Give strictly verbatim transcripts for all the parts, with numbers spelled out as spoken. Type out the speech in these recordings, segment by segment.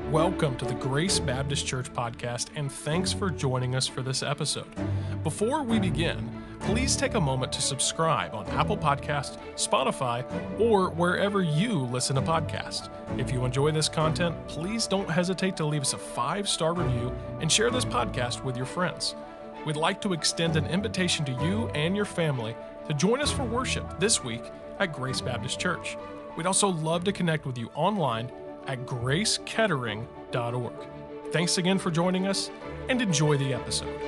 Welcome to the Grace Baptist Church podcast, and thanks for joining us for this episode. Before we begin, please take a moment to subscribe on Apple Podcasts, Spotify, or wherever you listen to podcasts. If you enjoy this content, please don't hesitate to leave us a five-star review and share this podcast with your friends. We'd like to extend an invitation to you and your family to join us for worship this week at Grace Baptist Church. We'd also love to connect with you online at grace kettering dot org. Thanks again for joining us, and enjoy the episode.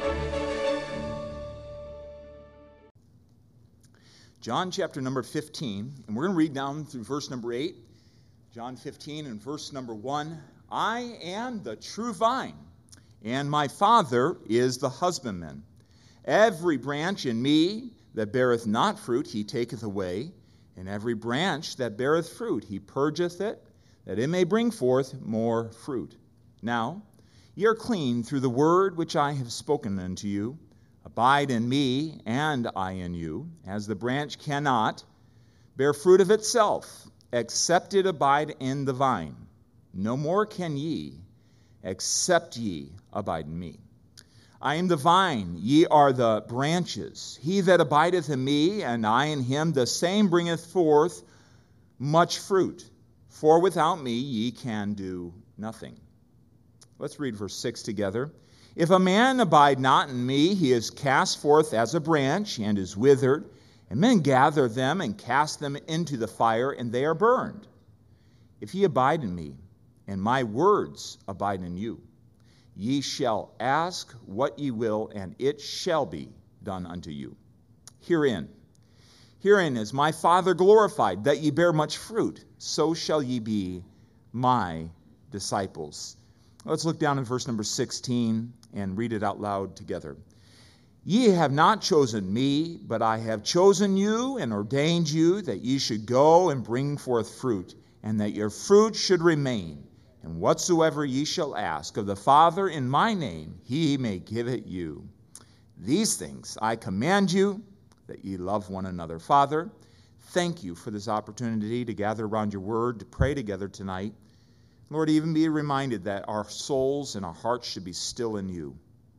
John chapter number fifteen, and we're going to read down through verse number eight. John fifteen and verse number one. I am the true vine, and my Father is the husbandman. Every branch in me that beareth not fruit he taketh away, and every branch that beareth fruit he purgeth it, that it may bring forth more fruit. Now ye are clean through the word which I have spoken unto you. Abide in me, and I in you, as the branch cannot bear fruit of itself, except it abide in the vine. No more can ye, except ye abide in me. I am the vine, ye are the branches. He that abideth in me, and I in him, the same bringeth forth much fruit. For without me ye can do nothing. Let's read verse six together. If a man abide not in me, he is cast forth as a branch, and is withered, and men gather them and cast them into the fire, and they are burned. If ye abide in me, and my words abide in you, ye shall ask what ye will, and it shall be done unto you. Herein, herein is my Father glorified, that ye bear much fruit, so shall ye be my disciples. Let's look down in verse number sixteen and read it out loud together. Ye have not chosen me, but I have chosen you and ordained you that ye should go and bring forth fruit, and that your fruit should remain. And whatsoever ye shall ask of the Father in my name, he may give it you. These things I command you, that ye love one another. Father, thank you for this opportunity to gather around your word, to pray together tonight. Lord, even be reminded that our souls and our hearts should be still in you.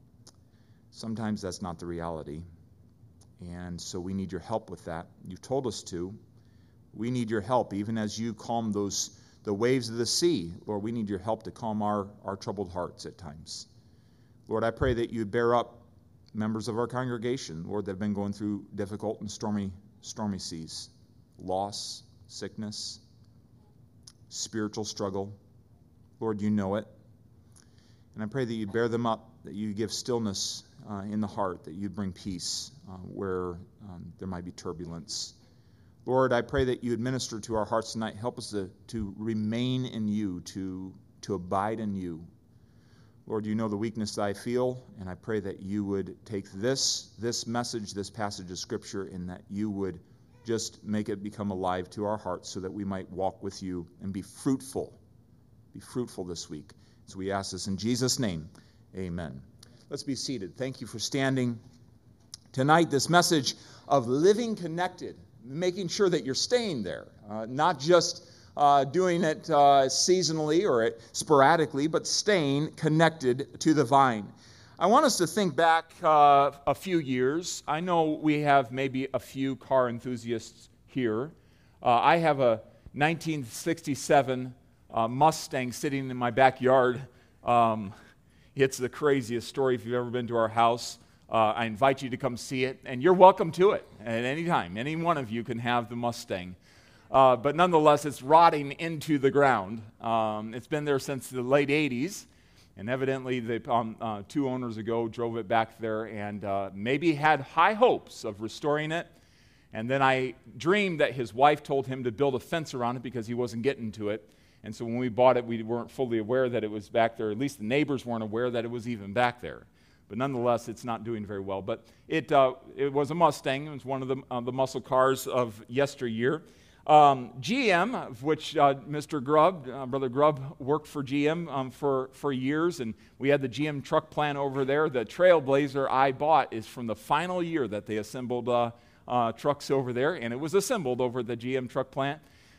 Sometimes that's not the reality, and so we need your help with that. You've told us to. We need your help, even as you calm those the waves of the sea. Lord, we need your help to calm our, our troubled hearts at times. Lord, I pray that you bear up members of our congregation, Lord, that have been going through difficult and stormy, stormy seas, loss, sickness, spiritual struggle. Lord, you know it. And I pray that you bear them up, that you give stillness uh, in the heart, that you bring peace uh, where um, there might be turbulence. Lord, I pray that you administer to our hearts tonight. Help us to, to remain in you, to, to abide in you. Lord, you know the weakness that I feel, and I pray that you would take this, this message, this passage of Scripture, and that you would just make it become alive to our hearts so that we might walk with you and be fruitful. Be fruitful this week. So we ask this in Jesus' name. Amen. Let's be seated. Thank you for standing. Tonight, this message of living connected, making sure that you're staying there, uh, not just uh, doing it uh, seasonally or sporadically, but staying connected to the vine. I want us to think back uh, a few years. I know we have maybe a few car enthusiasts here. Uh, I have a nineteen sixty-seven uh, Mustang sitting in my backyard. Um, it's the craziest story if you've ever been to our house. Uh, I invite you to come see it, and you're welcome to it at any time. Any one of you can have the Mustang. Uh, but nonetheless, it's rotting into the ground. Um, it's been there since the late eighties, and evidently the um, uh, two owners ago drove it back there and uh, maybe had high hopes of restoring it. And then I dreamed that his wife told him to build a fence around it because he wasn't getting to it. And so when we bought it, we weren't fully aware that it was back there. At least the neighbors weren't aware that it was even back there. But nonetheless, it's not doing very well. But it uh, it was a Mustang. It was one of the, uh, the muscle cars of yesteryear. Um, G M, of which uh, Mister Grubb, uh, Brother Grubb, worked for G M um, for, for years, and we had the G M truck plant over there. The Trailblazer I bought is from the final year that they assembled uh, uh, trucks over there, and it was assembled over at the G M truck plant.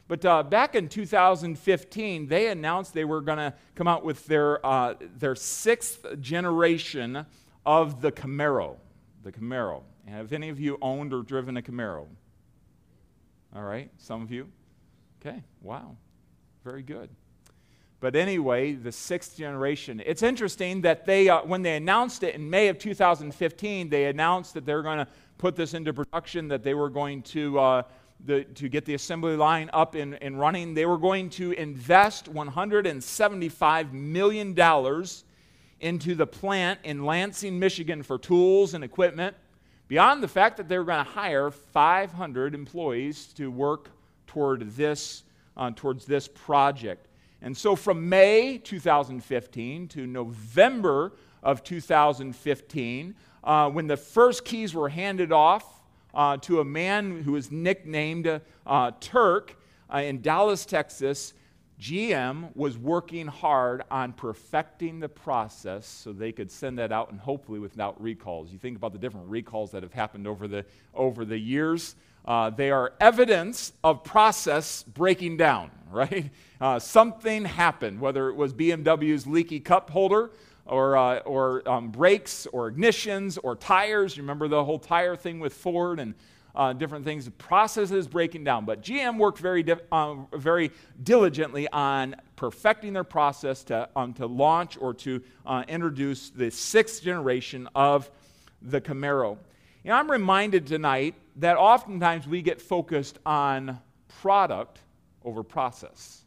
But uh, back in two thousand fifteen, they announced they were going to come out with their uh, their sixth generation of the Camaro. The Camaro. Have any of you owned or driven a Camaro? All right, some of you. Okay, wow, very good. But anyway, the sixth generation. It's interesting that they, uh, when they announced it in May of two thousand fifteen, they announced that they're going to put this into production, that they were going to uh, the, to get the assembly line up and, and running. They were going to invest one hundred seventy-five million dollars into the plant in Lansing, Michigan for tools and equipment, beyond the fact that they were going to hire five hundred employees to work toward this, uh, towards this project. And so from May two thousand fifteen to November of two thousand fifteen, uh, when the first keys were handed off uh, to a man who was nicknamed uh, Turk uh, in Dallas, Texas, G M was working hard on perfecting the process so they could send that out, and hopefully without recalls. You think about the different recalls that have happened over the, over the years. Uh, they are evidence of process breaking down, right? Uh, something happened, whether it was B M W's leaky cup holder or, uh, or um, brakes or ignitions or tires. You remember the whole tire thing with Ford and uh, different things. The process is breaking down. But G M worked very, di- uh, very diligently on perfecting their process to, um, to launch or to uh, introduce the sixth generation of the Camaro. You know, I'm reminded tonight that oftentimes we get focused on product over process.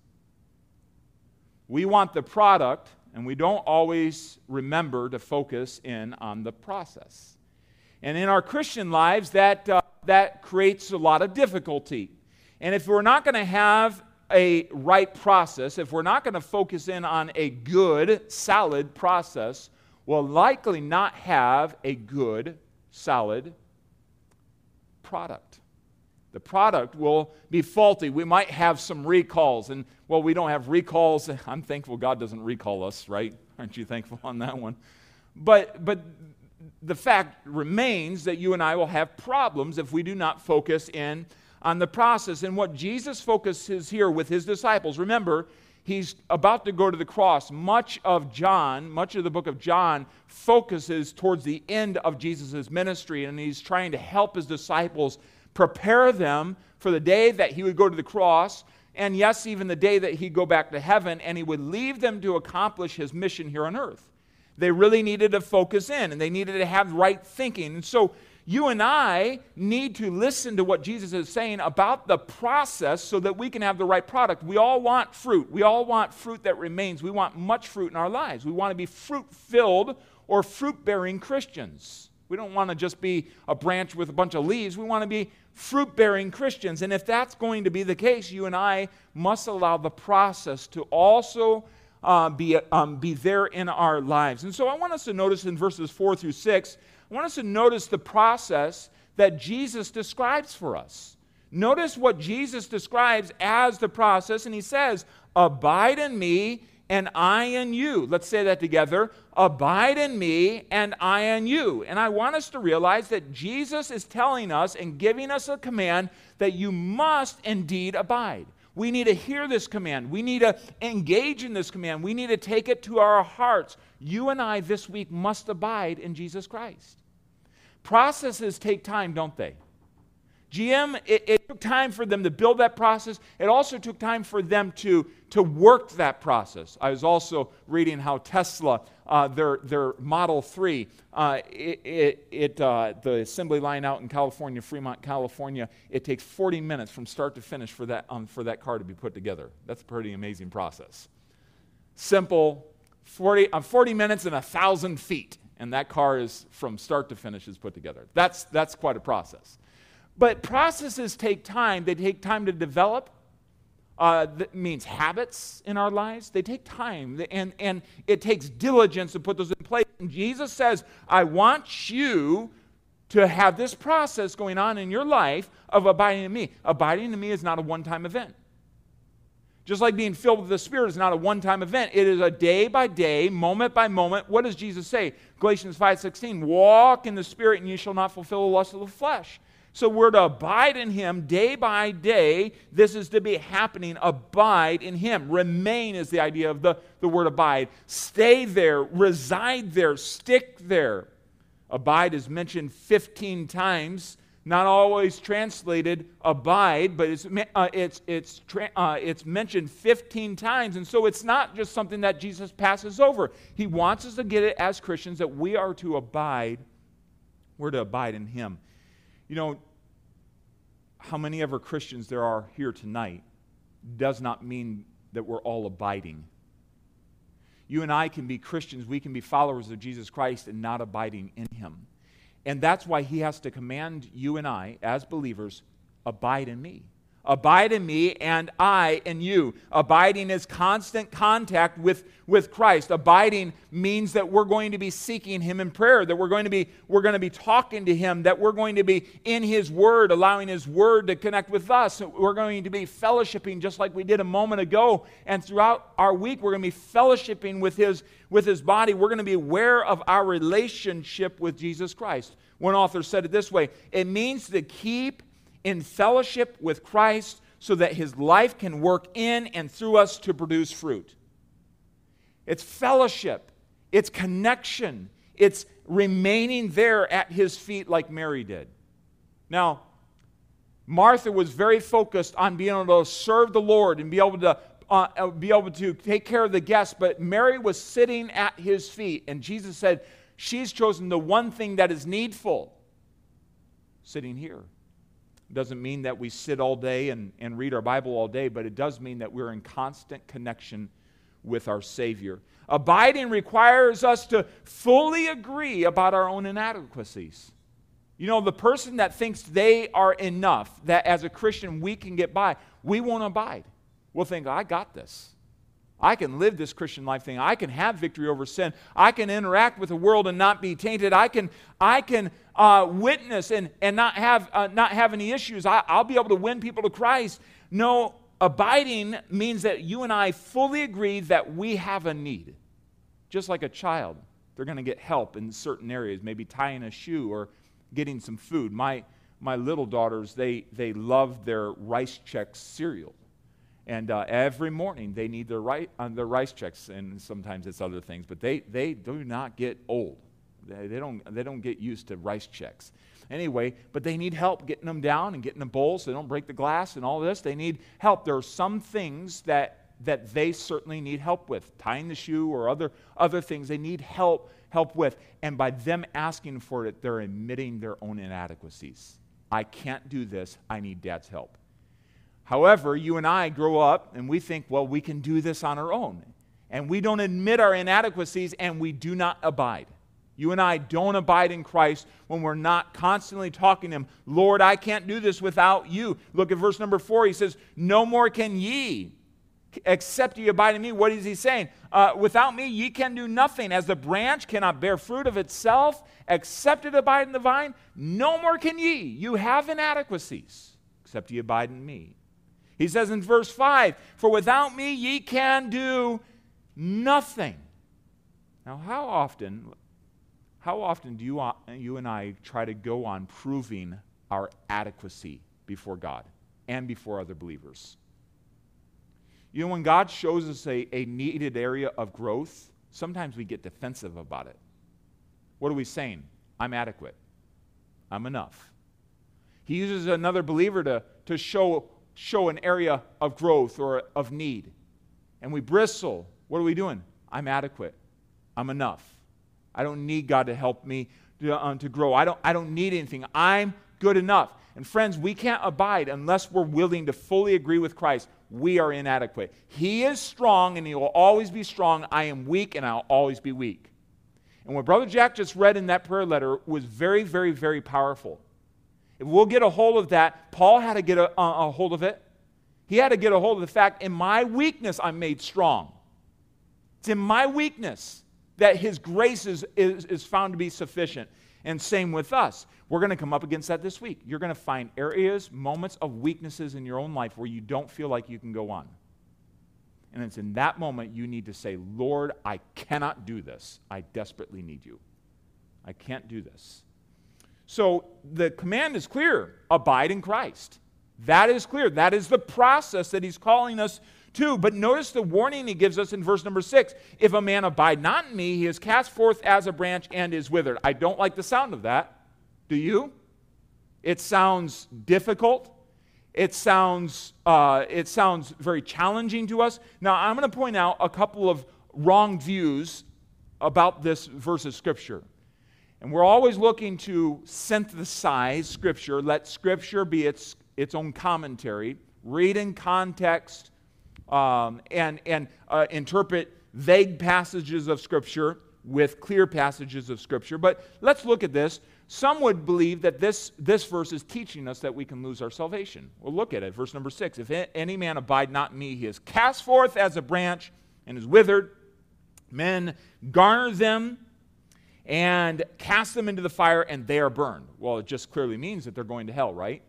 We want the product, and we don't always remember to focus in on the process. And in our Christian lives, that, uh, that creates a lot of difficulty. And if we're not going to have a right process, if we're not going to focus in on a good, solid process, we'll likely not have a good, solid product. The product will be faulty. We might have some recalls. And, well, we don't have recalls. I'm thankful God doesn't recall us, right? Aren't you thankful on that one? But, but the fact remains that you and I will have problems if we do not focus in on the process. And what Jesus focuses here with his disciples, remember, he's about to go to the cross. Much of John, much of the book of John focuses towards the end of Jesus' ministry, and he's trying to help his disciples prepare them for the day that he would go to the cross, and yes, even the day that he'd go back to heaven, and he would leave them to accomplish his mission here on earth. They really needed to focus in, and they needed to have right thinking. And so you and I need to listen to what Jesus is saying about the process so that we can have the right product. We all want fruit. We all want fruit that remains. We want much fruit in our lives. We want to be fruit-filled or fruit-bearing Christians. We don't want to just be a branch with a bunch of leaves. We want to be fruit-bearing Christians. And if that's going to be the case, you and I must allow the process to also uh, be, um, be there in our lives. And so I want us to notice in verses four through six, I want us to notice the process that Jesus describes for us. Notice what Jesus describes as the process, and he says, "Abide in me, and I in you." Let's say that together. Abide in me, and I in you. And I want us to realize that Jesus is telling us and giving us a command that you must indeed abide. We need to hear this command. We need to engage in this command. We need to take it to our hearts. You and I this week must abide in Jesus Christ. Processes take time, don't they? G M, it, it took time for them to build that process. It also took time for them to, to work that process. I was also reading how Tesla, uh, their, their Model three, uh, it, it, it, uh, the assembly line out in California, Fremont, California, it takes forty minutes from start to finish for that, um, for that car to be put together. That's a pretty amazing process. Simple, forty, uh, forty minutes and one thousand feet, and that car is from start to finish is put together. That's, that's quite a process. But processes take time. They take time to develop. Uh, that means habits in our lives. They take time, and, and it takes diligence to put those in place. And Jesus says, I want you to have this process going on in your life of abiding in me. Abiding in me is not a one-time event. Just like being filled with the Spirit is not a one-time event. It is a day-by-day, moment-by-moment. What does Jesus say? Galatians five sixteen, walk in the Spirit, and you shall not fulfill the lust of the flesh. So we're to abide in Him day by day. This is to be happening. Abide in Him. Remain is the idea of the, the word abide. Stay there, reside there, stick there. Abide is mentioned fifteen times. Not always translated abide, but it's, uh, it's, it's, tra- uh, it's mentioned fifteen times. And so it's not just something that Jesus passes over. He wants us to get it as Christians that we are to abide. We're to abide in Him. You know, how many ever Christians there are here tonight does not mean that we're all abiding. You and I can be Christians, we can be followers of Jesus Christ and not abiding in Him. And that's why He has to command you and I, as believers, abide in me. Abide in me and I in you. Abiding is constant contact with, with Christ. Abiding means that we're going to be seeking Him in prayer, that we're going to be, we're going to be talking to Him, that we're going to be in His Word, allowing His Word to connect with us. We're going to be fellowshipping just like we did a moment ago. And throughout our week, we're going to be fellowshipping with His, with His body. We're going to be aware of our relationship with Jesus Christ. One author said it this way: it means to keep in fellowship with Christ so that His life can work in and through us to produce fruit. It's fellowship. It's connection. It's remaining there at His feet like Mary did. Now, Martha was very focused on being able to serve the Lord and be able to uh, be able to take care of the guests, but Mary was sitting at His feet, and Jesus said, she's chosen the one thing that is needful, sitting here. Doesn't mean that we sit all day and, and read our Bible all day, but it does mean that we're in constant connection with our Savior. Abiding requires us to fully agree about our own inadequacies. You know, the person that thinks they are enough, that as a Christian we can get by, we won't abide. We'll think, I got this. I can live this Christian life thing. I can have victory over sin. I can interact with the world and not be tainted. I can, I can uh, witness and, and not have uh, not have any issues. I, I'll be able to win people to Christ. No, abiding means that you and I fully agree that we have a need. Just like a child, they're going to get help in certain areas, maybe tying a shoe or getting some food. My my little daughters, they they love their Rice Chex cereal. And uh, every morning they need their, ri- uh, their Rice Chex, and sometimes it's other things, but they, they do not get old. They, they, don't, they don't get used to Rice Chex. Anyway, but they need help getting them down and getting the bowls so they don't break the glass and all this. They need help. There are some things that, that they certainly need help with, tying the shoe or other, other things they need help, help with. And by them asking for it, they're admitting their own inadequacies. I can't do this. I need Dad's help. However, you and I grow up and we think, well, we can do this on our own. And we don't admit our inadequacies and we do not abide. You and I don't abide in Christ when we're not constantly talking to Him. Lord, I can't do this without You. Look at verse number four. He says, no more can ye, except ye abide in Me. What is He saying? Uh, without Me, ye can do nothing. As the branch cannot bear fruit of itself, except it abide in the vine, no more can ye. You have inadequacies, except ye abide in Me. He says in verse five, for without Me ye can do nothing. Now, how often, how often do you, you and I try to go on proving our adequacy before God and before other believers? You know, when God shows us a, a needed area of growth, sometimes we get defensive about it. What are we saying? I'm adequate. I'm enough. He uses another believer to, to show show an area of growth or of need. And we bristle. What are we doing? I'm adequate. I'm enough. I don't need God to help me to, uh, to grow. I don't, I don't need anything. I'm good enough. And friends, we can't abide unless we're willing to fully agree with Christ. We are inadequate. He is strong and He will always be strong. I am weak and I'll always be weak. And what Brother Jack just read in that prayer letter was very, very, very powerful. If we'll get a hold of that, Paul had to get a, a, a hold of it. He had to get a hold of the fact, in my weakness I'm made strong. It's in my weakness that His grace is, is, is found to be sufficient. And same with us. We're going to come up against that this week. You're going to find areas, moments of weaknesses in your own life where you don't feel like you can go on. And it's in that moment you need to say, Lord, I cannot do this. I desperately need You. I can't do this. So the command is clear. Abide in Christ. That is clear. That is the process that he's calling us to. But notice the warning he gives us in verse number six. If a man abide not in me, he is cast forth as a branch and is withered. I don't like the sound of that. Do you? It sounds difficult. It sounds, uh, it sounds very challenging to us. Now, I'm going to point out a couple of wrong views about this verse of Scripture. And we're always looking to synthesize Scripture, let Scripture be its, its own commentary, read in context, um, and, and uh, interpret vague passages of Scripture with clear passages of Scripture. But let's look at this. Some would believe that this, this verse is teaching us that we can lose our salvation. Well, look at it, verse number six. If any man abide not in me, he is cast forth as a branch and is withered. Men garner them and cast them into the fire, and they are burned. Well, it just clearly means that they're going to hell, right?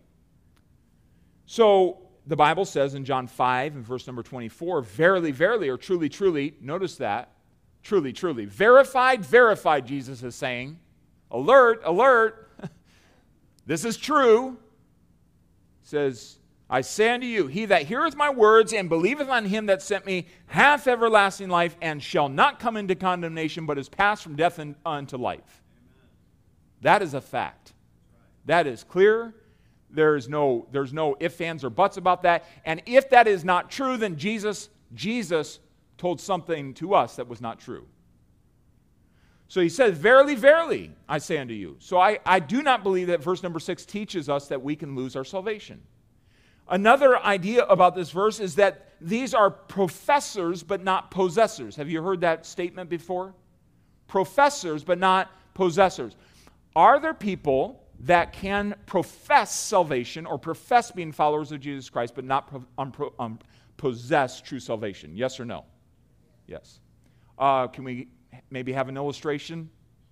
So the Bible says in John five, in verse number twenty-four, verily, verily, or truly, truly, notice that, truly, truly, verified, verified, Jesus is saying, alert, alert, this is true. It says, I say unto you, he that heareth my words and believeth on him that sent me hath everlasting life, and shall not come into condemnation, but is passed from death unto life. Amen. That is a fact. That is clear. There's no, there's no ifs, ands, or buts about that. And if that is not true, then Jesus, Jesus told something to us that was not true. So he says, verily, verily, I say unto you. So I, I do not believe that verse number six teaches us that we can lose our salvation. Another idea about this verse is that these are professors but not possessors. Have you heard that statement before? Professors but not possessors. Are there people that can profess salvation or profess being followers of Jesus Christ but not um, um, possess true salvation? Yes or no? Yes. Uh, can we maybe have an illustration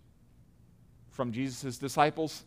from Jesus' disciples?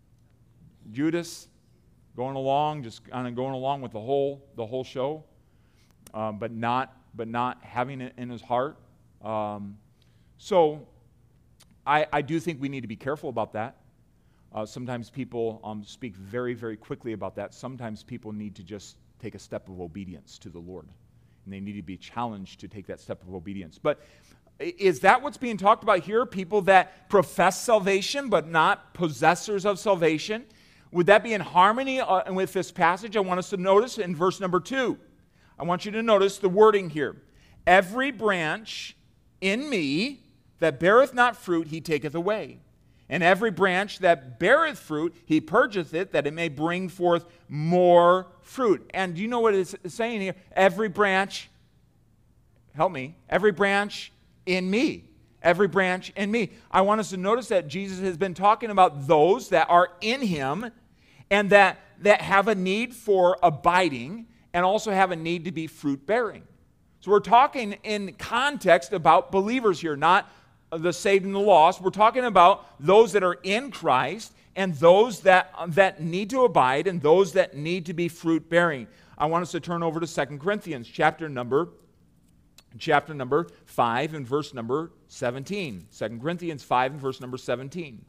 Judas going along, just kind of going along with the whole the whole show, um, but not but not having it in his heart. Um, so I, I do think we need to be careful about that. Uh, sometimes people um, speak very, very quickly about that. Sometimes people need to just take a step of obedience to the Lord, and they need to be challenged to take that step of obedience. But is that what's being talked about here? People that profess salvation but not possessors of salvation? Would that be in harmony uh, with this passage? I want us to notice in verse number two. I want you to notice the wording here. Every branch in me that beareth not fruit, he taketh away. And every branch that beareth fruit, he purgeth it, that it may bring forth more fruit. And do you know what it's saying here? Every branch, help me, every branch in me. Every branch in me. I want us to notice that Jesus has been talking about those that are in him and that, that have a need for abiding and also have a need to be fruit-bearing. So we're talking in context about believers here, not the saved and the lost. We're talking about those that are in Christ and those that, that need to abide and those that need to be fruit-bearing. I want us to turn over to Second Corinthians chapter number chapter number five and verse number seventeen. Second Corinthians five and verse number seventeen.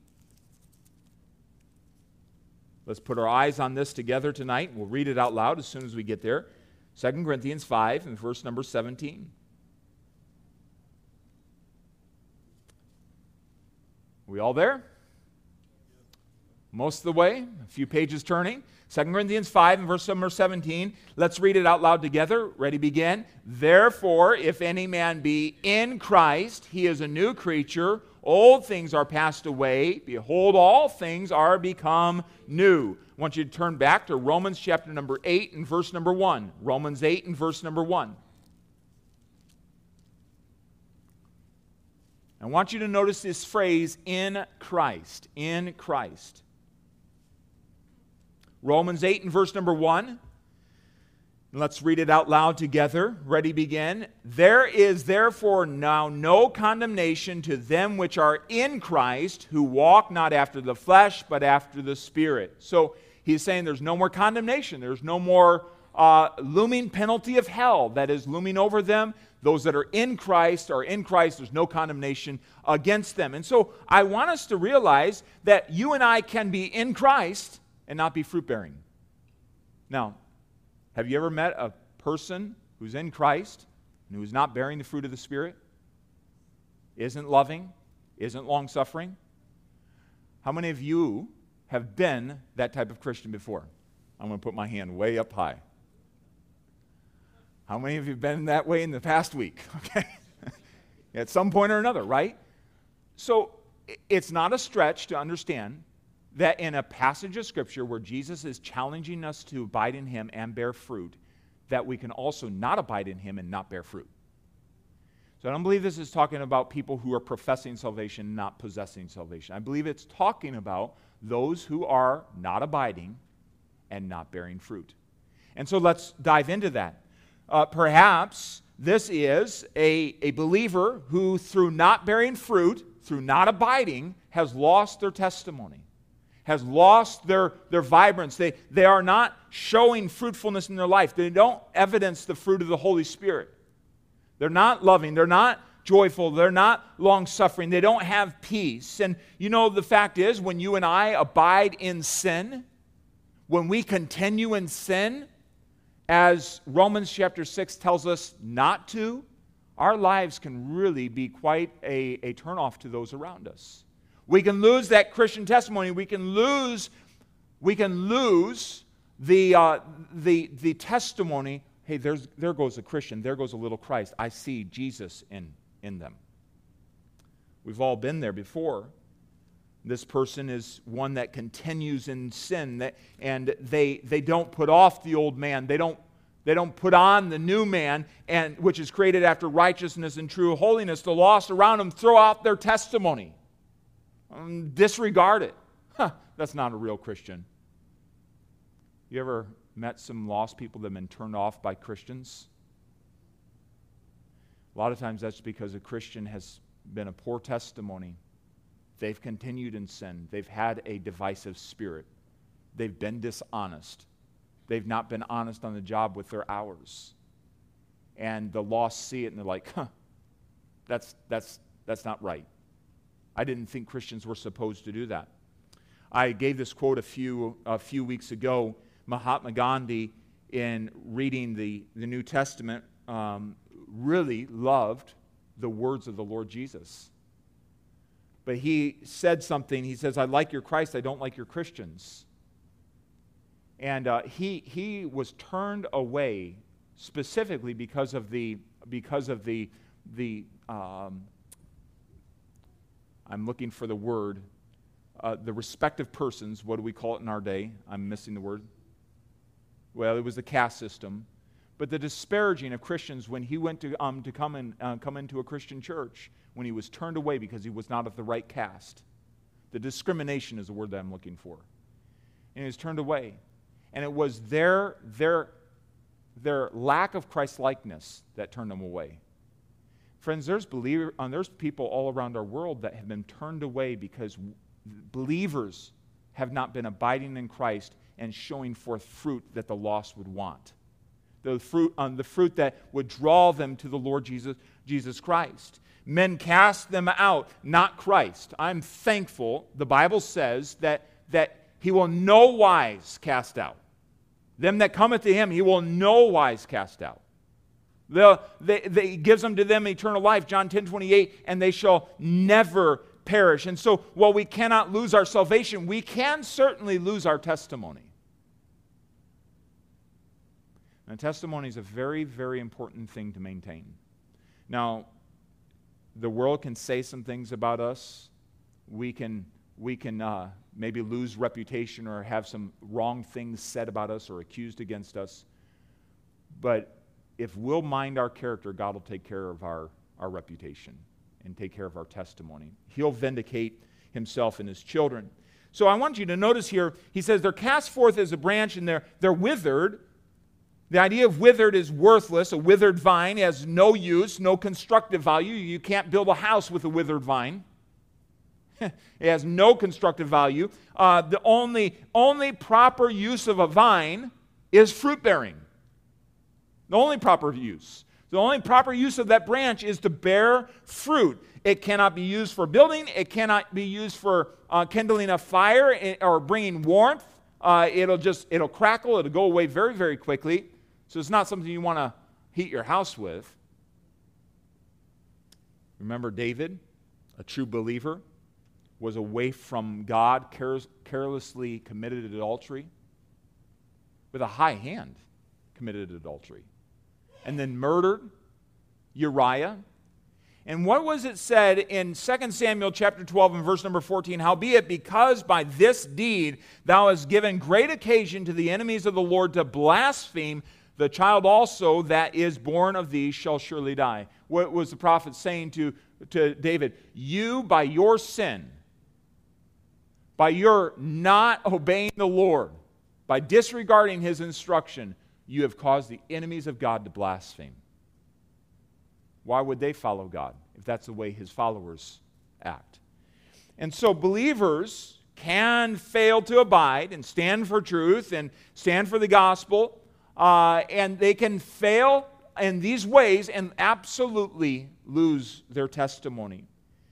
Let's put our eyes on this together tonight. We'll read it out loud as soon as we get there. Second Corinthians five and verse number seventeen. Are we all there? Most of the way, a few pages turning. Second Corinthians five and verse number seventeen. Let's read it out loud together. Ready, begin. Therefore, if any man be in Christ, he is a new creature. Old things are passed away. Behold, all things are become new. I want you to turn back to Romans chapter number eight and verse number one. Romans eight and verse number one. I want you to notice this phrase, in Christ. In Christ. Romans eight and verse number one. Let's read it out loud together. Ready, begin. There is therefore now no condemnation to them which are in Christ, who walk not after the flesh, but after the Spirit. So he's saying there's no more condemnation. There's no more uh, looming penalty of hell that is looming over them. Those that are in Christ are in Christ. There's no condemnation against them. And so I want us to realize that you and I can be in Christ and not be fruit-bearing. Now, have you ever met a person who's in Christ and who's not bearing the fruit of the Spirit? Isn't loving? Isn't long-suffering? How many of you have been that type of Christian before? I'm going to put my hand way up high. How many of you have been that way in the past week? Okay, at some point or another, right? So it's not a stretch to understand that in a passage of Scripture where Jesus is challenging us to abide in Him and bear fruit, that we can also not abide in Him and not bear fruit. So I don't believe this is talking about people who are professing salvation, not possessing salvation. I believe it's talking about those who are not abiding and not bearing fruit. And so let's dive into that. Uh, perhaps this is a, a believer who, through not bearing fruit, through not abiding, has lost their testimony, has lost their, their vibrance. They, they are not showing fruitfulness in their life. They don't evidence the fruit of the Holy Spirit. They're not loving. They're not joyful. They're not long-suffering. They don't have peace. And you know, the fact is, when you and I abide in sin, when we continue in sin, as Romans chapter six tells us not to, our lives can really be quite a, a turnoff to those around us. We can lose that Christian testimony. We can lose, we can lose the, uh, the, the testimony, hey, there's, there goes a Christian, there goes a little Christ. I see Jesus in, in them. We've all been there before. This person is one that continues in sin, that, and they, they don't put off the old man. They don't, they don't put on the new man, and, which is created after righteousness and true holiness. The lost around them throw out their testimony. Um, disregard it. Huh, that's not a real Christian. You ever met some lost people that have been turned off by Christians? A lot of times that's because a Christian has been a poor testimony. They've continued in sin. They've had a divisive spirit. They've been dishonest. They've not been honest on the job with their hours. And the lost see it and they're like, huh, that's, that's, that's not right. I didn't think Christians were supposed to do that. I gave this quote a few, a few weeks ago. Mahatma Gandhi, in reading the, the New Testament, um, really loved the words of the Lord Jesus. But he said something. He says, I like your Christ, I don't like your Christians. And uh, he, he was turned away specifically because of the, because of the, the um, I'm looking for the word, uh, the respective persons. What do we call it in our day? I'm missing the word. Well, it was the caste system. But the disparaging of Christians when he went to, um, to come, in, uh, come into a Christian church, when he was turned away because he was not of the right caste. The discrimination is the word that I'm looking for. And he was turned away. And it was their, their, their lack of Christ-likeness that turned them away. Friends, there's, believer, um, there's people all around our world that have been turned away because believers have not been abiding in Christ and showing forth fruit that the lost would want. The fruit, um, the fruit that would draw them to the Lord Jesus, Jesus Christ. Men cast them out, not Christ. I'm thankful the Bible says that, that he will no wise cast out. Them that cometh to him, he will no wise cast out. The, they, they, he gives them to them eternal life, John ten twenty-eight, and they shall never perish. And so, while we cannot lose our salvation, we can certainly lose our testimony. And testimony is a very, very important thing to maintain. Now, the world can say some things about us. We can, we can uh, maybe lose reputation or have some wrong things said about us or accused against us. But if we'll mind our character, God will take care of our, our reputation and take care of our testimony. He'll vindicate himself and his children. So I want you to notice here, he says they're cast forth as a branch and they're, they're withered. The idea of withered is worthless. A withered vine has no use, no constructive value. You can't build a house with a withered vine. It has no constructive value. Uh, the only, only proper use of a vine is fruit bearing. The only proper use. The only proper use of that branch is to bear fruit. It cannot be used for building. It cannot be used for uh, kindling a fire or bringing warmth. Uh, it'll just, it'll crackle. It'll go away very, very quickly. So it's not something you want to heat your house with. Remember David, a true believer, was away from God, care- carelessly committed adultery. With a high hand, committed adultery. And then murdered Uriah. And what was it said in Second Samuel chapter twelve and verse number fourteen? Howbeit, because by this deed thou hast given great occasion to the enemies of the Lord to blaspheme, the child also that is born of thee shall surely die. What was the prophet saying to, to David? You, by your sin, by your not obeying the Lord, by disregarding his instruction, you have caused the enemies of God to blaspheme. Why would they follow God if that's the way his followers act? And so believers can fail to abide and stand for truth and stand for the gospel, uh, and they can fail in these ways and absolutely lose their testimony.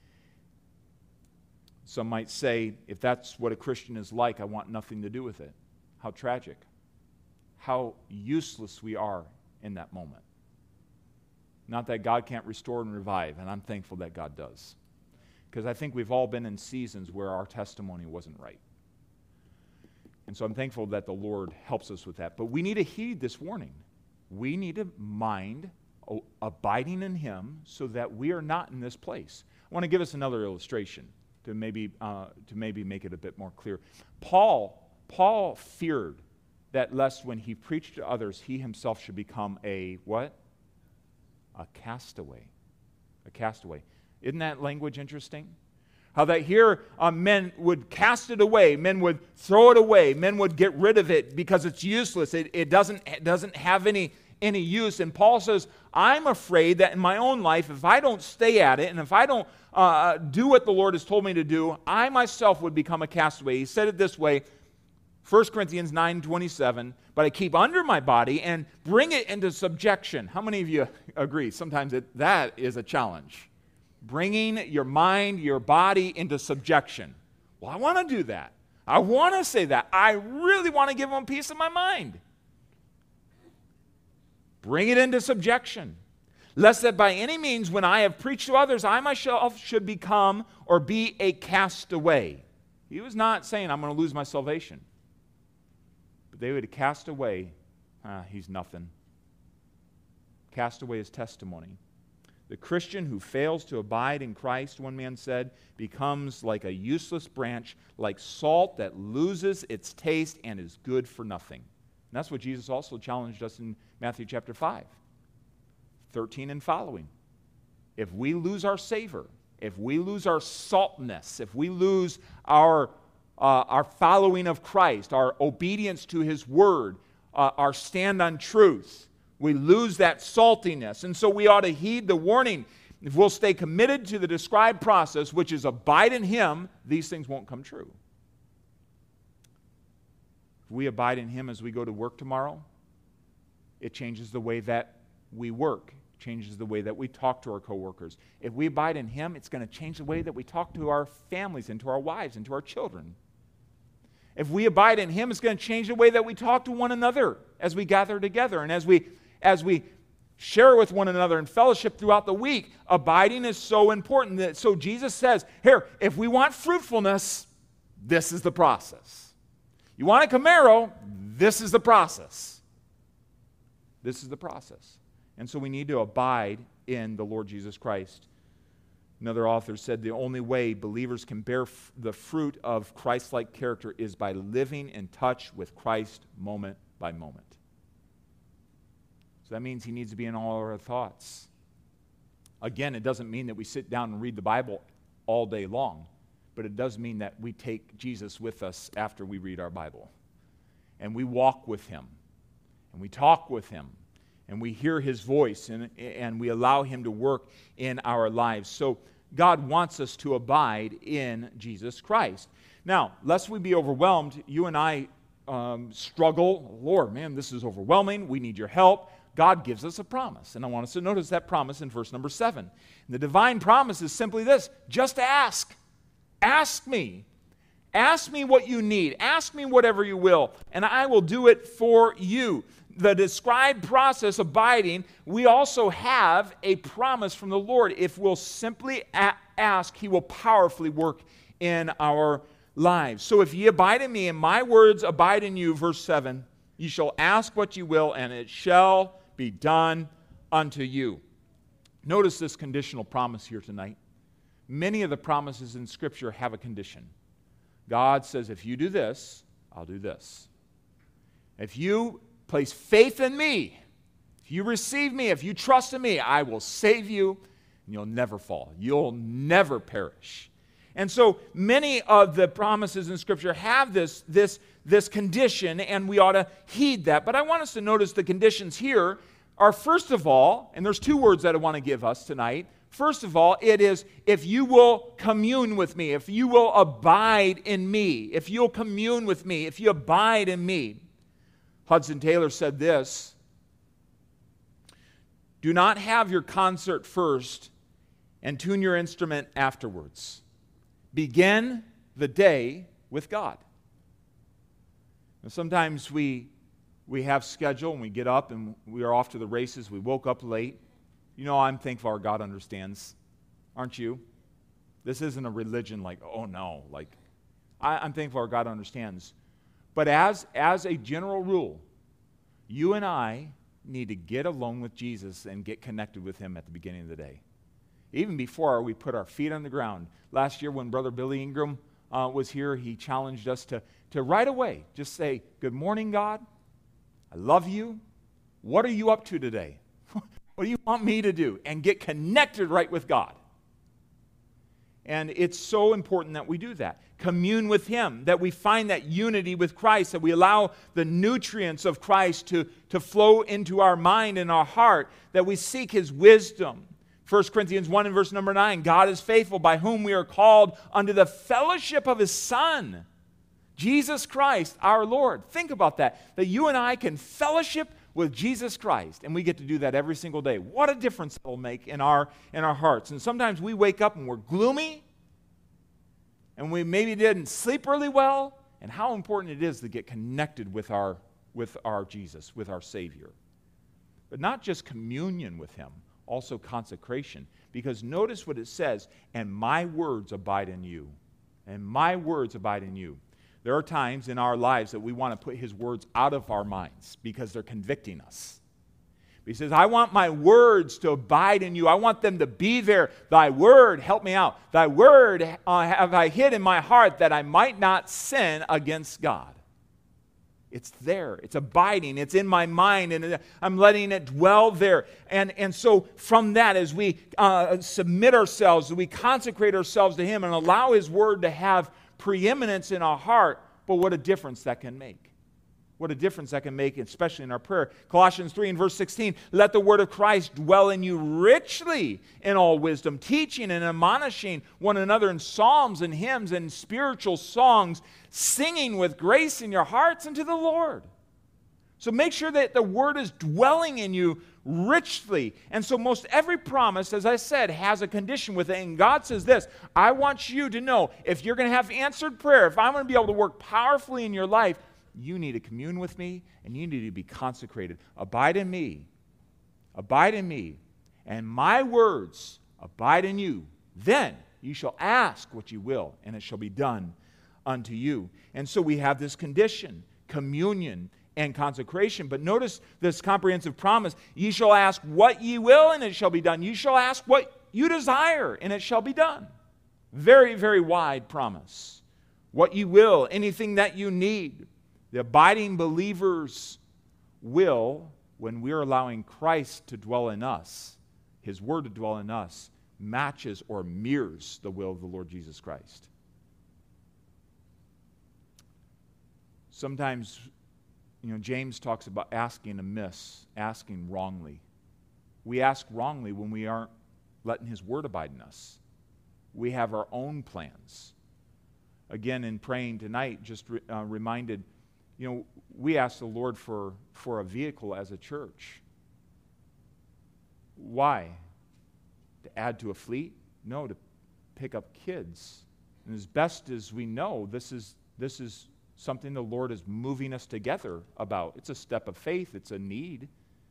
Some might say, if that's what a Christian is like, I want nothing to do with it. How tragic. How useless we are in that moment. Not that God can't restore and revive, and I'm thankful that God does. Because I think we've all been in seasons where our testimony wasn't right. And so I'm thankful that the Lord helps us with that. But we need to heed this warning. We need to mind abiding in him so that we are not in this place. I want to give us another illustration to maybe, uh, to maybe make it a bit more clear. Paul, Paul feared that lest when he preached to others, he himself should become a what? A castaway. A castaway. Isn't that language interesting? How that here uh, men would cast it away, men would throw it away, men would get rid of it because it's useless. It, it, doesn't, it doesn't have any, any use. And Paul says, I'm afraid that in my own life, if I don't stay at it and if I don't uh, do what the Lord has told me to do, I myself would become a castaway. He said it this way, First Corinthians nine twenty-seven, but I keep under my body and bring it into subjection. How many of you agree? Sometimes it, that is a challenge. Bringing your mind, your body into subjection. Well, I want to do that. I want to say that. I really want to give them a piece of my mind. Bring it into subjection. Lest that by any means, when I have preached to others, I myself should become or be a castaway. He was not saying, I'm going to lose my salvation. But they would cast away, ah, he's nothing. Cast away his testimony. The Christian who fails to abide in Christ, one man said, becomes like a useless branch, like salt that loses its taste and is good for nothing. And that's what Jesus also challenged us in Matthew chapter five, thirteen and following. If we lose our savor, if we lose our saltness, if we lose our Uh, our following of Christ, our obedience to his word, uh, our stand on truth, we lose that saltiness. And so we ought to heed the warning. If we'll stay committed to the described process, which is abide in him, these things won't come true. If we abide in him as we go to work tomorrow, it changes the way that we work. It changes the way that we talk to our coworkers. If we abide in him, it's going to change the way that we talk to our families and to our wives and to our children. If we abide in him, it's going to change the way that we talk to one another as we gather together and as we as we share with one another in fellowship throughout the week. Abiding is so important. That, so Jesus says, here, if we want fruitfulness, this is the process. You want a Camaro, this is the process. This is the process. And so we need to abide in the Lord Jesus Christ. Another author said the only way believers can bear f- the fruit of Christ-like character is by living in touch with Christ moment by moment. So that means he needs to be in all our thoughts. Again, it doesn't mean that we sit down and read the Bible all day long, but it does mean that we take Jesus with us after we read our Bible. And we walk with him, and we talk with him, and we hear his voice, and, and we allow him to work in our lives. So God wants us to abide in Jesus Christ. Now, lest we be overwhelmed, you and I um, struggle. Lord, man, this is overwhelming. We need your help. God gives us a promise. And I want us to notice that promise in verse number seven. And the divine promise is simply this: just ask. Ask me. Ask me what you need. Ask me whatever you will, and I will do it for you. The described process, abiding, we also have a promise from the Lord. If we'll simply a- ask, He will powerfully work in our lives. So if ye abide in me, and my words abide in you, verse seven, ye shall ask what you will, and it shall be done unto you. Notice this conditional promise here tonight. Many of the promises in Scripture have a condition. God says, if you do this, I'll do this. If you place faith in me, if you receive me, if you trust in me, I will save you, and you'll never fall. You'll never perish. And so many of the promises in Scripture have this, this, this condition, and we ought to heed that. But I want us to notice the conditions here are, first of all, and there's two words that I want to give us tonight. First of all, it is, if you will commune with me, if you will abide in me, if you'll commune with me, if you abide in me. Hudson Taylor said this: do not have your concert first and tune your instrument afterwards. Begin the day with God. Now, sometimes we, we have schedule and we get up and we are off to the races. We woke up late. You know, I'm thankful our God understands. Aren't you? This isn't a religion like, oh no. Like, I, I'm thankful our God understands. But as, as a general rule, you and I need to get alone with Jesus and get connected with Him at the beginning of the day. Even before we put our feet on the ground. Last year when Brother Billy Ingram uh, was here, he challenged us to, to right away just say, good morning, God. I love you. What are you up to today? What do you want me to do? And get connected right with God. And it's so important that we do that. Commune with Him, that we find that unity with Christ, that we allow the nutrients of Christ to, to flow into our mind and our heart, that we seek His wisdom. First Corinthians one and verse number nine, God is faithful, by whom we are called unto the fellowship of His Son, Jesus Christ our Lord. Think about that, that you and I can fellowship with Jesus Christ, and we get to do that every single day. What a difference that will make in our, in our hearts. And sometimes we wake up and we're gloomy, and we maybe didn't sleep really well, and how important it is to get connected with our, with our Jesus, with our Savior. But not just communion with Him, also consecration. Because notice what it says, and my words abide in you. And my words abide in you. There are times in our lives that we want to put His words out of our minds because they're convicting us. He says, I want my words to abide in you. I want them to be there. Thy word, help me out. Thy word uh, have I hid in my heart that I might not sin against God. It's there. It's abiding. It's in my mind, and I'm letting it dwell there. And, and so from that, as we uh, submit ourselves, as we consecrate ourselves to Him and allow His word to have preeminence in our heart, but what a difference that can make. What a difference that can make, especially in our prayer. Colossians three and verse sixteen, let the word of Christ dwell in you richly in all wisdom, teaching and admonishing one another in psalms and hymns and spiritual songs, singing with grace in your hearts unto the Lord. So make sure that the word is dwelling in you richly. And so most every promise, as I said, has a condition with it. And God says this, I want you to know, if you're going to have answered prayer, if I'm going to be able to work powerfully in your life, you need to commune with me, and you need to be consecrated. Abide in me. Abide in me. And my words abide in you. Then you shall ask what you will, and it shall be done unto you. And so we have this condition, communion and consecration. But notice this comprehensive promise. Ye shall ask what ye will, and it shall be done. You shall ask what you desire, and it shall be done. Very, very wide promise. What you will, anything that you need. The abiding believers will, when we're allowing Christ to dwell in us, His word to dwell in us, matches or mirrors the will of the Lord Jesus Christ. Sometimes, you know, James talks about asking amiss, asking wrongly. We ask wrongly when we aren't letting His word abide in us. We have our own plans. Again, in praying tonight, just re- uh, reminded, you know, we asked the Lord for, for a vehicle as a church. Why? To add to a fleet? No, to pick up kids. And as best as we know, this is this is something the Lord is moving us together about. It's a step of faith. It's a need.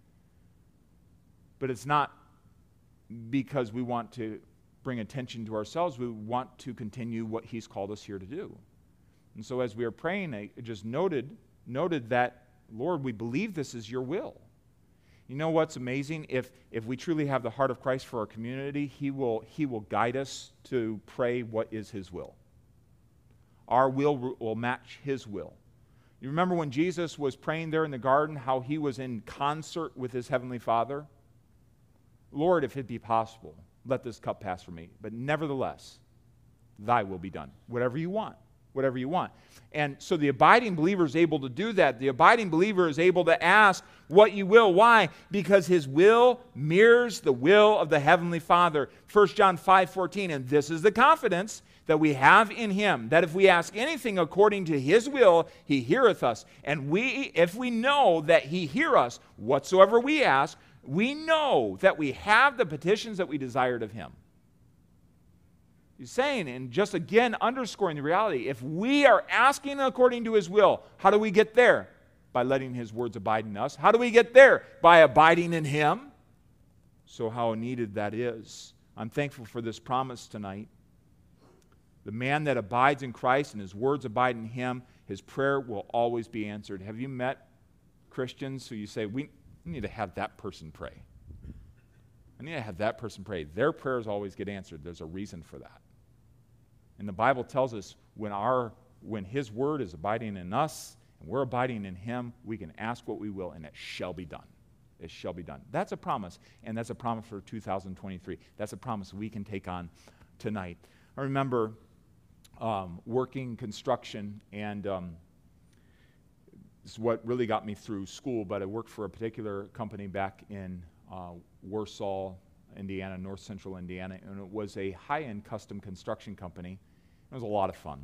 But it's not because we want to bring attention to ourselves. We want to continue what He's called us here to do. And so as we were praying, I just noted, noted that, Lord, we believe this is your will. You know what's amazing? If, if we truly have the heart of Christ for our community, he will, he will guide us to pray what is His will. Our will will match His will. You remember when Jesus was praying there in the garden, how He was in concert with His Heavenly Father? Lord, if it be possible, let this cup pass from me. But nevertheless, thy will be done. Whatever you want. Whatever you want. And so the abiding believer is able to do that. The abiding believer is able to ask what you will. Why? Because his will mirrors the will of the Heavenly Father. First John five fourteen, and this is the confidence that we have in Him, that if we ask anything according to His will, He heareth us. And we, if we know that He hear us, whatsoever we ask, we know that we have the petitions that we desired of Him. He's saying, and just again underscoring the reality, if we are asking according to His will, how do we get there? By letting His words abide in us. How do we get there? By abiding in Him. So how needed that is. I'm thankful for this promise tonight. The man that abides in Christ and his words abide in him, his prayer will always be answered. Have you met Christians who you say, we need to have that person pray? I need to have that person pray. Their prayers always get answered. There's a reason for that. And the Bible tells us when our when His word is abiding in us and we're abiding in Him, we can ask what we will and it shall be done. It shall be done. That's a promise, and that's a promise for two thousand twenty-three. That's a promise we can take on tonight. I remember um, working construction, and um, this is what really got me through school, but I worked for a particular company back in uh, Warsaw, Indiana, north central Indiana, and it was a high-end custom construction company. It was a lot of fun.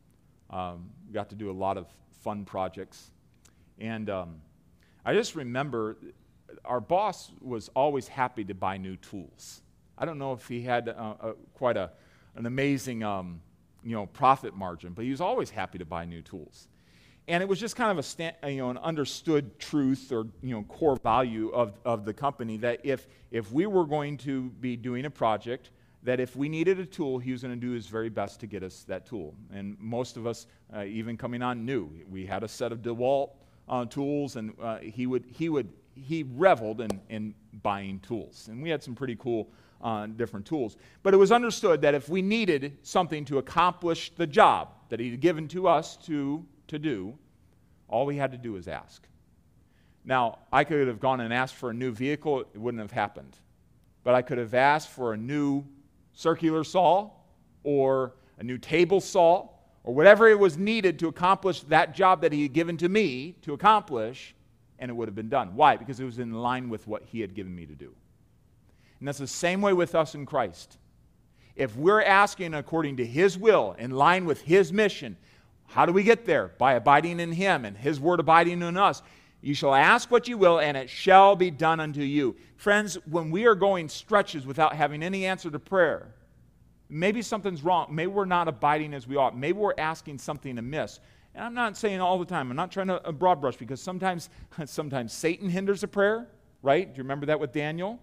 Um, got to do a lot of fun projects. And um, I just remember our boss was always happy to buy new tools. I don't know if he had uh, a, quite a, an amazing um, you know, profit margin, but he was always happy to buy new tools. And it was just kind of a sta- you know an understood truth or you know core value of, of the company that if if we were going to be doing a project, that if we needed a tool, he was going to do his very best to get us that tool. And most of us, uh, even coming on, knew we had a set of DeWalt uh, tools, and uh, he would he would he reveled in in buying tools, and we had some pretty cool uh, different tools. But it was understood that if we needed something to accomplish the job that he had given to us to to do, all we had to do was ask. Now, I could have gone and asked for a new vehicle, it wouldn't have happened. But I could have asked for a new circular saw or a new table saw or whatever it was needed to accomplish that job that he had given to me to accomplish, and it would have been done. Why? Because it was in line with what he had given me to do. And that's the same way with us in Christ. If we're asking according to His will, in line with His mission, how do we get there? By abiding in Him and His word abiding in us. You shall ask what you will, and it shall be done unto you. Friends, when we are going stretches without having any answer to prayer, maybe something's wrong. Maybe we're not abiding as we ought. Maybe we're asking something amiss. And I'm not saying all the time. I'm not trying to broad brush, because sometimes, sometimes Satan hinders a prayer, right? Do you remember that with Daniel?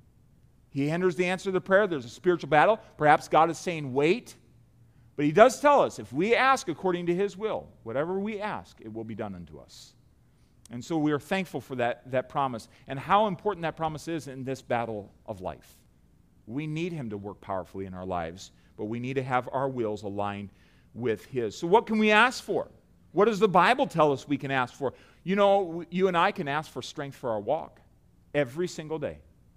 He hinders the answer to the prayer. There's a spiritual battle. Perhaps God is saying, wait. But He does tell us, if we ask according to His will, whatever we ask, it will be done unto us. And so we are thankful for that, that promise, and how important that promise is in this battle of life. We need Him to work powerfully in our lives, but we need to have our wills aligned with His. So what can we ask for? What does the Bible tell us we can ask for? You know, you and I can ask for strength for our walk every single day.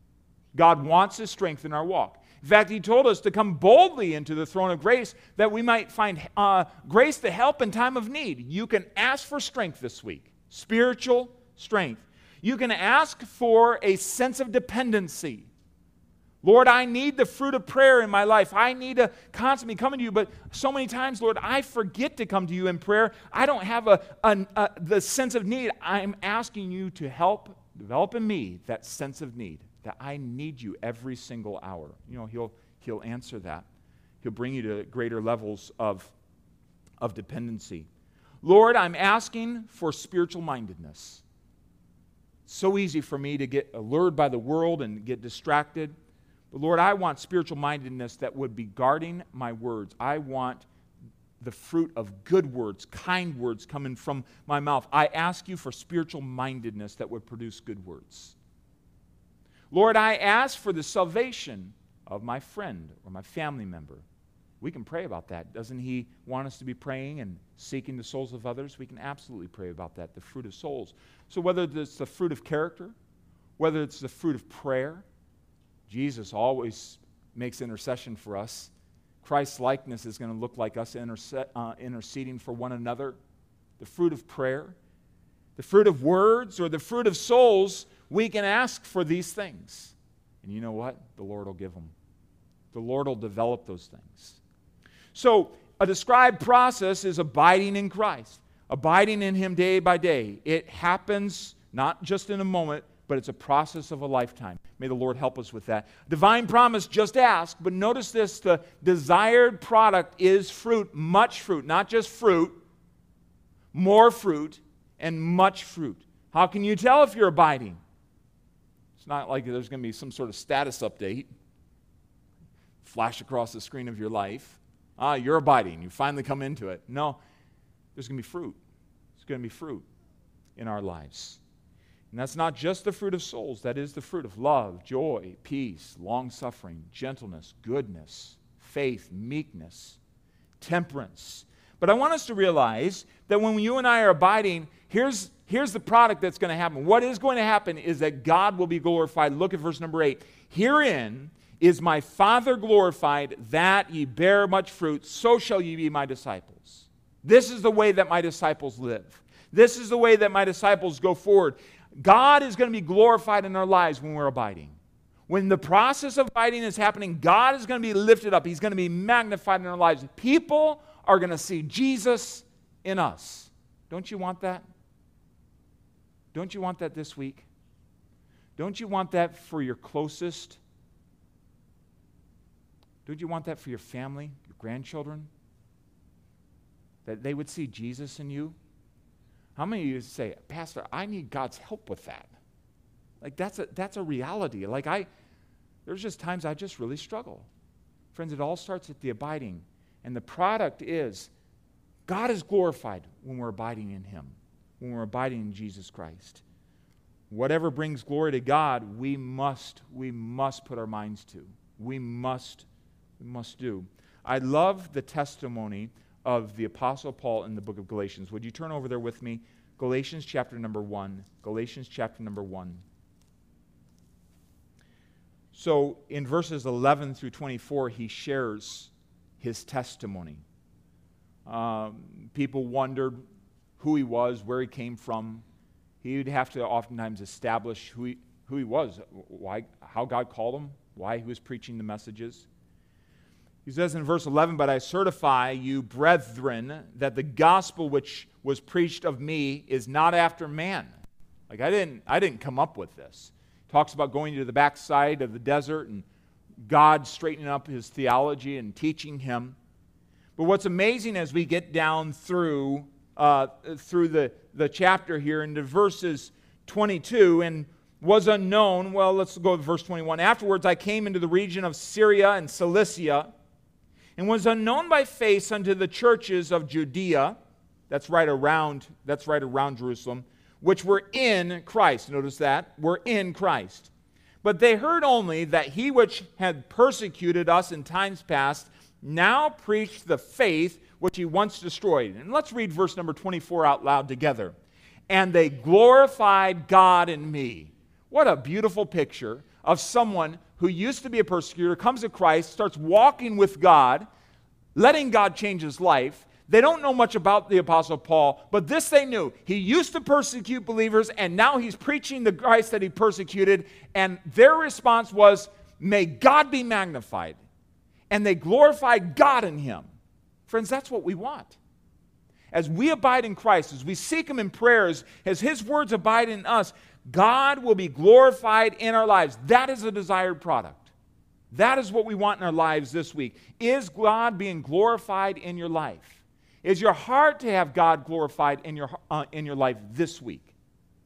God wants His strength in our walk. In fact, He told us to come boldly into the throne of grace that we might find uh, grace to help in time of need. You can ask for strength this week, spiritual strength. You can ask for a sense of dependency. Lord, I need the fruit of prayer in my life. I need to constantly come to you, but so many times, Lord, I forget to come to you in prayer. I don't have a, a, a the sense of need. I'm asking you to help develop in me that sense of need that I need you every single hour. You know, he'll, he'll answer that. He'll bring you to greater levels of, of dependency. Lord, I'm asking for spiritual mindedness. It's so easy for me to get allured by the world and get distracted. But Lord, I want spiritual mindedness that would be guarding my words. I want the fruit of good words, kind words coming from my mouth. I ask you for spiritual mindedness that would produce good words. Lord, I ask for the salvation of my friend or my family member. We can pray about that. Doesn't he want us to be praying and seeking the souls of others? We can absolutely pray about that, the fruit of souls. So whether it's the fruit of character, whether it's the fruit of prayer, Jesus always makes intercession for us. Christ's likeness is going to look like us interse- uh, interceding for one another. The fruit of prayer, the fruit of words, or the fruit of souls, we can ask for these things. And you know what? The Lord will give them. The Lord will develop those things. So, a described process is abiding in Christ, abiding in Him day by day. It happens not just in a moment, but it's a process of a lifetime. May the Lord help us with that. Divine promise, just ask, but notice this, the desired product is fruit, much fruit, not just fruit, more fruit, and much fruit. How can you tell if you're abiding? It's not like there's going to be some sort of status update flash across the screen of your life. Ah, you're abiding. You finally come into it. No, there's going to be fruit. There's going to be fruit in our lives. And that's not just the fruit of souls. That is the fruit of love, joy, peace, long-suffering, gentleness, goodness, faith, meekness, temperance. But I want us to realize that when you and I are abiding, here's, here's the product that's going to happen. What is going to happen is that God will be glorified. Look at verse number eight. Herein is my Father glorified, that ye bear much fruit, so shall ye be my disciples. This is the way that my disciples live. This is the way that my disciples go forward. God is going to be glorified in our lives when we're abiding. When the process of abiding is happening, God is going to be lifted up. He's going to be magnified in our lives. People are going to see Jesus in us. Don't you want that? Don't you want that this week? Don't you want that for your closest? Don't you want that for your family, your grandchildren? That they would see Jesus in you? How many of you say, Pastor, I need God's help with that? Like that's a that's a reality. Like I, there's just times I just really struggle. Friends, it all starts at the abiding. And the product is God is glorified when we're abiding in Him, when we're abiding in Jesus Christ. Whatever brings glory to God, we must, we must put our minds to. We must, we must do. I love the testimony of the Apostle Paul in the book of Galatians. Would you turn over there with me? Galatians chapter number one. Galatians chapter number one. So in verses eleven through twenty-four, he shares his testimony. Um, people wondered who he was, where he came from. He would have to oftentimes establish who he, who he was, why, how God called him, why he was preaching the messages. He says in verse eleven, but I certify you, brethren, that the gospel which was preached of me is not after man. Like I didn't, I didn't come up with this. Talks about going to the backside of the desert and God straightening up his theology and teaching him. But what's amazing as we get down through uh, through the, the chapter here into verses twenty-two, and was unknown, well, let's go to verse twenty-one. Afterwards I came into the region of Syria and Cilicia, and was unknown by face unto the churches of Judea, that's right around, that's right around Jerusalem, which were in Christ. Notice that, were in Christ. But they heard only that he which had persecuted us in times past now preached the faith which he once destroyed. And let's read verse number twenty-four out loud together. And they glorified God in me. What a beautiful picture of someone who used to be a persecutor, comes to Christ, starts walking with God, letting God change his life. They don't know much about the Apostle Paul, but this they knew. He used to persecute believers, and now he's preaching the Christ that he persecuted, and their response was, may God be magnified. And they glorified God in him. Friends, that's what we want. As we abide in Christ, as we seek him in prayers, as his words abide in us, God will be glorified in our lives. That is a desired product. That is what we want in our lives this week. Is God being glorified in your life? Is your heart to have God glorified in your, uh, in your life this week?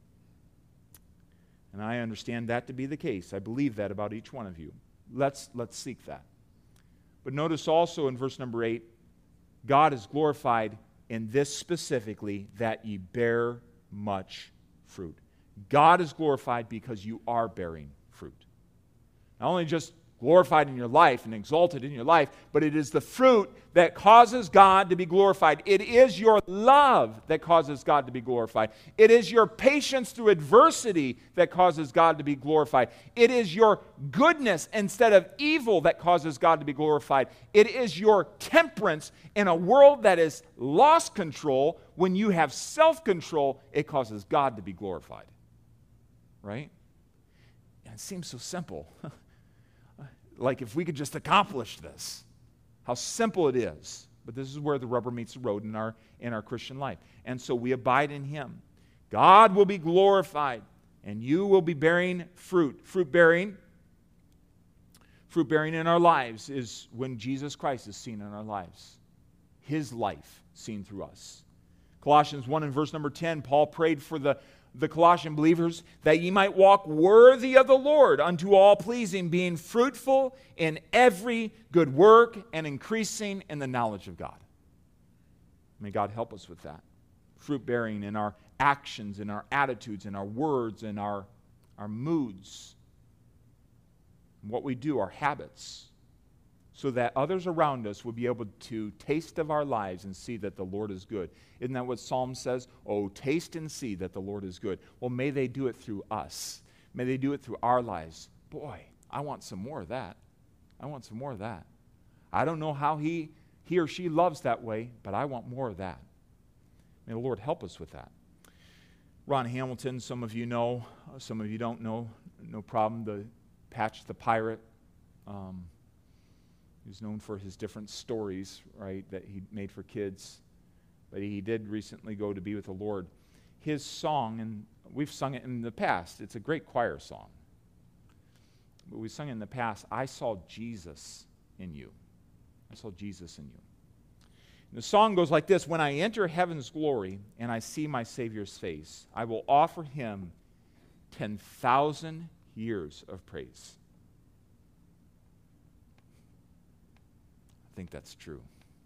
And I understand that to be the case. I believe that about each one of you. Let's, let's seek that. But notice also in verse number eight, God is glorified in this specifically, that ye bear much fruit. God is glorified because you are bearing fruit. Not only just glorified in your life and exalted in your life, but it is the fruit that causes God to be glorified. It is your love that causes God to be glorified. It is your patience through adversity that causes God to be glorified. It is your goodness instead of evil that causes God to be glorified. It is your temperance in a world that has lost control. When you have self-control, it causes God to be glorified. Right? And it seems so simple. Like if we could just accomplish this, how simple it is. But this is where the rubber meets the road in our, in our Christian life. And so we abide in Him. God will be glorified, and you will be bearing fruit. Fruit bearing, fruit bearing in our lives is when Jesus Christ is seen in our lives. His life seen through us. Colossians one and verse number ten, Paul prayed for the the Colossian believers, that ye might walk worthy of the Lord, unto all pleasing, being fruitful in every good work and increasing in the knowledge of God. May God help us with that. Fruit bearing in our actions, in our attitudes, in our words, in our, our moods, what we do, our habits, so that others around us will be able to taste of our lives and see that the Lord is good. Isn't that what Psalm says? Oh, taste and see that the Lord is good. Well, may they do it through us. May they do it through our lives. Boy, I want some more of that. I want some more of that. I don't know how he, he or she loves that way, but I want more of that. May the Lord help us with that. Ron Hamilton, some of you know, some of you don't know, no problem, the Patch the Pirate. Um, He's known for his different stories, right, that he made for kids. But he did recently go to be with the Lord. His song, and we've sung it in the past. It's a great choir song. But we sung it in the past, I saw Jesus in you. I saw Jesus in you. And the song goes like this, when I enter heaven's glory and I see my Savior's face, I will offer him ten thousand years of praise. I think that's true.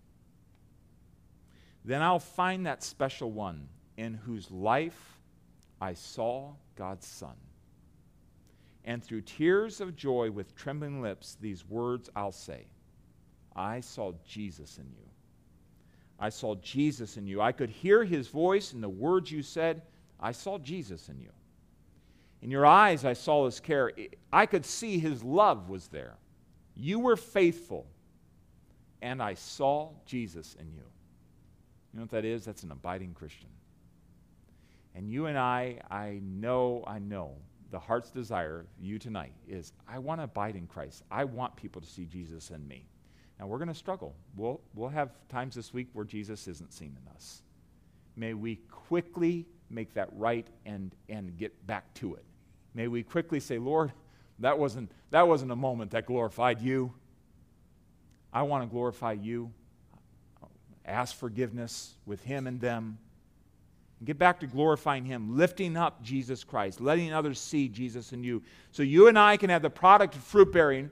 Then I'll find that special one in whose life I saw God's Son. And through tears of joy with trembling lips, these words I'll say, I saw Jesus in you. I saw Jesus in you. I could hear his voice in the words you said, I saw Jesus in you. In your eyes I saw his care. I could see his love was there. You were faithful. And I saw Jesus in you. You know what that is? That's an abiding Christian. And you and I, I know, I know, the heart's desire of you tonight is, I want to abide in Christ. I want people to see Jesus in me. Now, we're going to struggle. We'll, we'll have times this week where Jesus isn't seen in us. May we quickly make that right and, and get back to it. May we quickly say, Lord, that wasn't, that wasn't a moment that glorified you. I want to glorify you. Ask forgiveness with him and them. Get back to glorifying him, lifting up Jesus Christ, letting others see Jesus in you. So you and I can have the product of fruit bearing,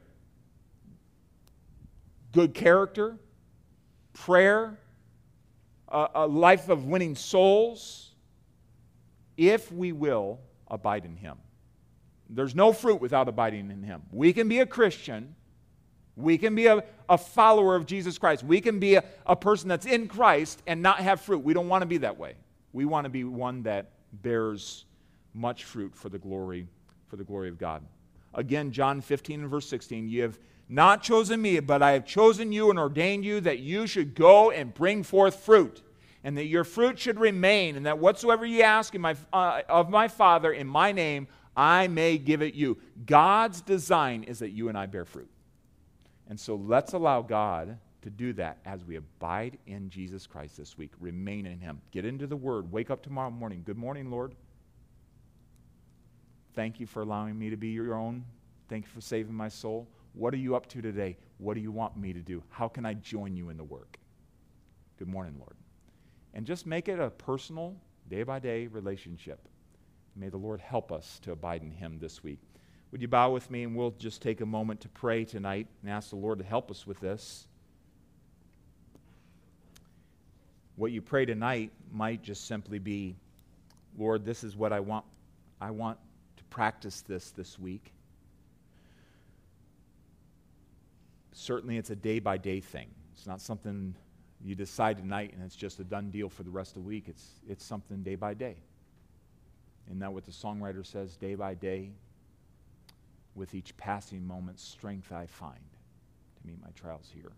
good character, prayer, a, a life of winning souls, if we will abide in him. There's no fruit without abiding in him. We can be a Christian. We can be a, a follower of Jesus Christ. We can be a, a person that's in Christ and not have fruit. We don't want to be that way. We want to be one that bears much fruit for the glory, for the glory of God. Again, John fifteen and verse sixteen, you have not chosen me, but I have chosen you and ordained you that you should go and bring forth fruit, and that your fruit should remain, and that whatsoever ye ask in my, uh, of my Father in my name, I may give it you. God's design is that you and I bear fruit. And so let's allow God to do that as we abide in Jesus Christ this week. Remain in him. Get into the Word. Wake up tomorrow morning. Good morning, Lord. Thank you for allowing me to be your own. Thank you for saving my soul. What are you up to today? What do you want me to do? How can I join you in the work? Good morning, Lord. And just make it a personal, day-by-day relationship. May the Lord help us to abide in him this week. Would you bow with me, and we'll just take a moment to pray tonight and ask the Lord to help us with this. What you pray tonight might just simply be, Lord, this is what I want. I want to practice this this week. Certainly it's a day-by-day thing. It's not something you decide tonight and it's just a done deal for the rest of the week. It's, it's something day by day. Isn't that what the songwriter says? Day by day, with each passing moment, strength I find to meet my trials here.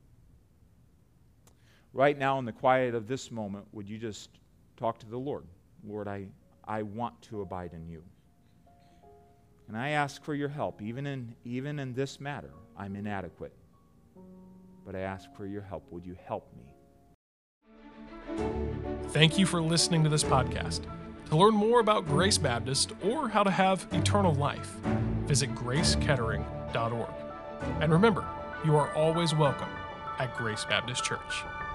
Right now, in the quiet of this moment, would you just talk to the Lord? Lord, I, I want to abide in you. And I ask for your help. Even in, even in this matter, I'm inadequate. But I ask for your help. Would you help me? Thank you for listening to this podcast. To learn more about Grace Baptist or how to have eternal life, visit grace kettering dot org. And remember, you are always welcome at Grace Baptist Church.